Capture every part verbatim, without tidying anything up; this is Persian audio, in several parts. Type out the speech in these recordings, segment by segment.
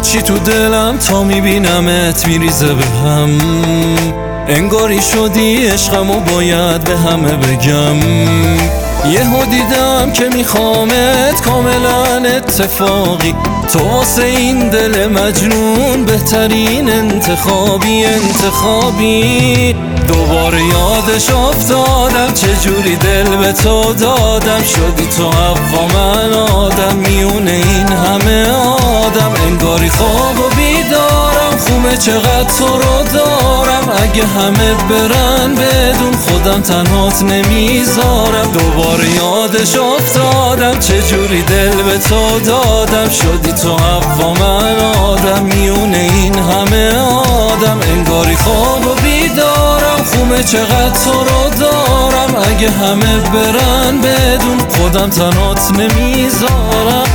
هیچی تو دلم تا میبینمت میریزه به هم، انگاری شدی عشقمو باید به همه بگم. یهو دیدم که میخوامت کاملا اتفاقی، تو واسه این دل مجنون بهترین انتخابی انتخابی. دوباره یادش افتادم چجوری دل به تو دادم، شدی تو حوا من آدم میونه این همه آدم. انگاری خواب و بیدارم، خومه چقدر تو رو دارم، اگه همه برن بدون خودم تنهات نمیذارم. دوباره یادش افتادم چجوری دل به تو دادم، شدی تو حوا من آدم میونه این همه آدم. انگاری خواب و بیدارم، خومه چقدر تو رو دارم، اگه همه برن بدون خودم تنهات نمیذارم.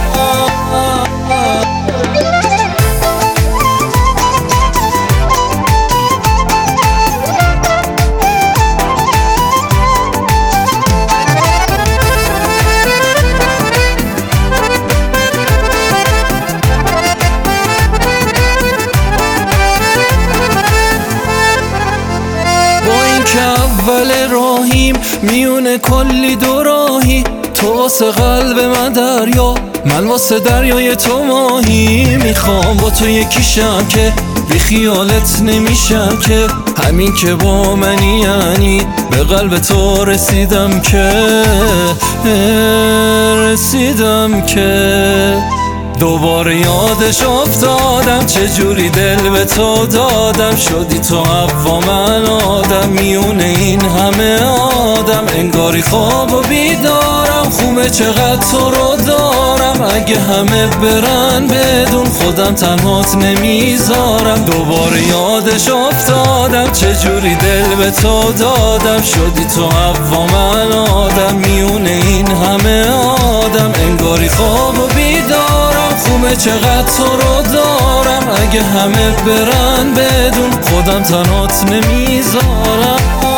که اول راهیم میونه کلی دو راهی، تو واسه قلب من دریا، من واسه دریای تو ماهی. میخوام با تو یکیشم که بی خیالت نمیشم، که همین که با منی یعنی به قلب تو رسیدم که رسیدم که. دوباره یادش افتادم چجوری دل به تو دادم، شدی تو حوا من آدم میونه این همه آدم. انگاری خواب و بیدارم، خومه چقدر تو رو دارم، اگه همه برن بدون خودم تنهات نمیذارم. دوباره یادش افتادم چجوری دل به تو دادم، شدی تو حوا من آدم میونه این همه آدم. انگاری خواب و بیدارم، خومه چقدر تو رو دارم، اگه همه برن بدون خودم تنهات نمیذارم.